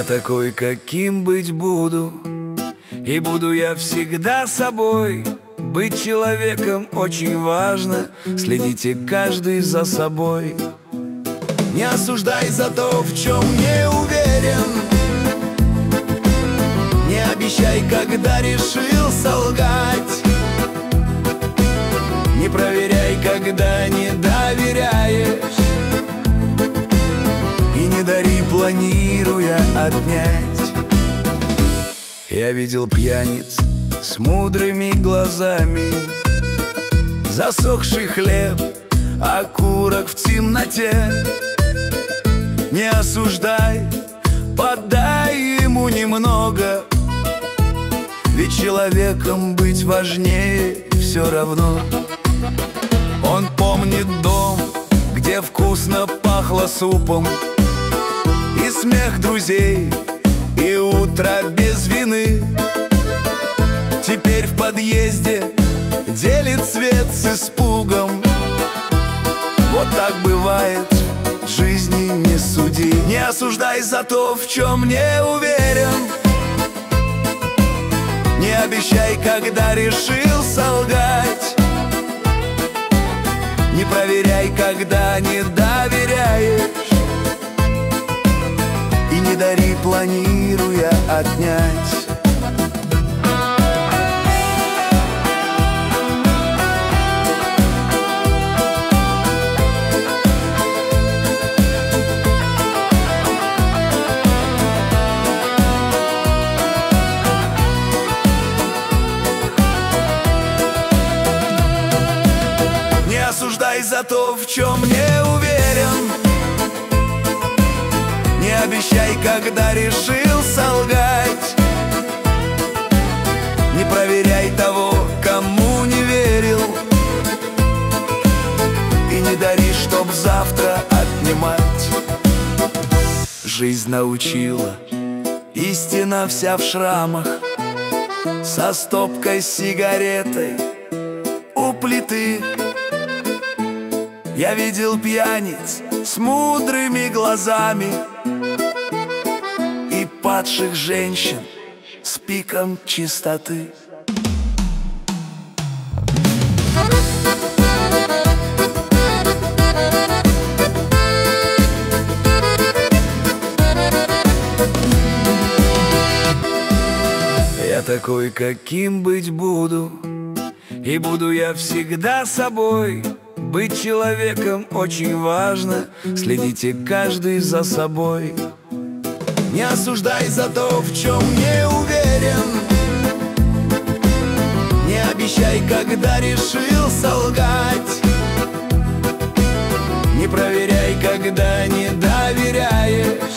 такой, каким быть буду, и буду я всегда собой. Быть человеком очень важно, следите каждый за собой. Не осуждай за то, в чем не уверен, не обещай, когда решил солгать, не проверяй, когда не доверяешь, и не дари, планируя отнять. Я видел пьяниц с мудрыми глазами, засохший хлеб, окурок в темноте. Не осуждай, подай ему немного, ведь человеком быть важнее все равно. Он помнит дом, где вкусно пахло супом, и смех друзей, и утро без вины. Теперь в подъезде делит свет с испугом. Вот так бывает, в жизни не суди. Не осуждай за то, в чем не уверен, не обещай, когда решил солгать, не проверяй, когда не доверяешь, и не дари, планируя отнять. Не осуждай за то, в чем не уверен, не обещай, когда решил солгать, не проверяй того, кому не верил, и не дари, чтоб завтра отнимать. Жизнь научила, истина вся в шрамах, со стопкой сигаретой у плиты. Я видел пьяниц с мудрыми глазами и падших женщин с пиком чистоты. Я такой, каким быть буду, и буду я всегда собой. Быть человеком очень важно, следите каждый за собой. Не осуждай за то, в чем не уверен, не обещай, когда решил солгать, не проверяй, когда не доверяешь,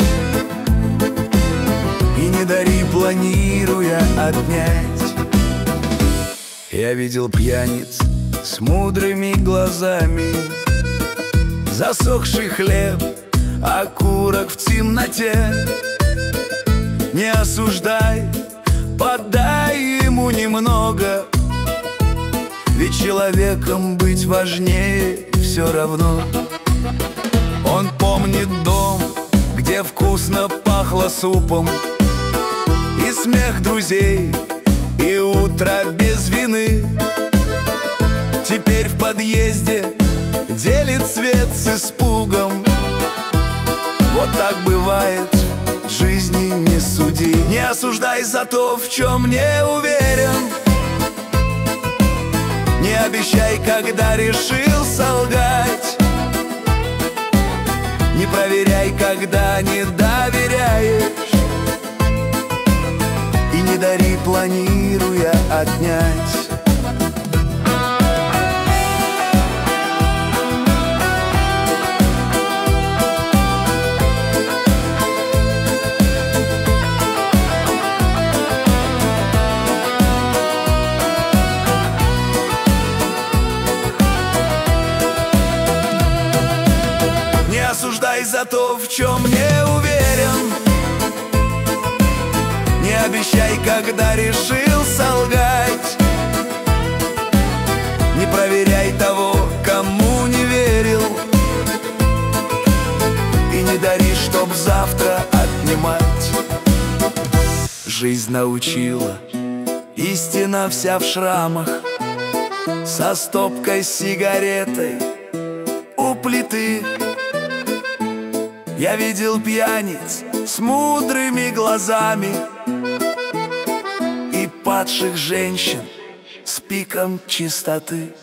и не дари, планируя отнять. Я видел пьяниц с мудрыми глазами, засохший хлеб, окурок в темноте. Не осуждай, подай ему немного, ведь человеком быть важнее все равно. Он помнит дом, где вкусно пахло супом, и смех друзей, и утро без вины. Теперь в подъезде делит свет с испугом. Вот так бывает, в жизни не суди. Не осуждай за то, в чем не уверен, не обещай, когда решил солгать, не проверяй, когда не доверяешь, и не дари, планируя отнять. Не осуждай за то, в чем не уверен, не обещай, когда решил солгать, не проверяй того, кому не верил, и не дари, чтоб завтра отнимать. жизнь научила. Истина вся в шрамах, со стопкой сигаретой у плиты. Я видел пьяниц с мудрыми глазами и падших женщин с пиком чистоты.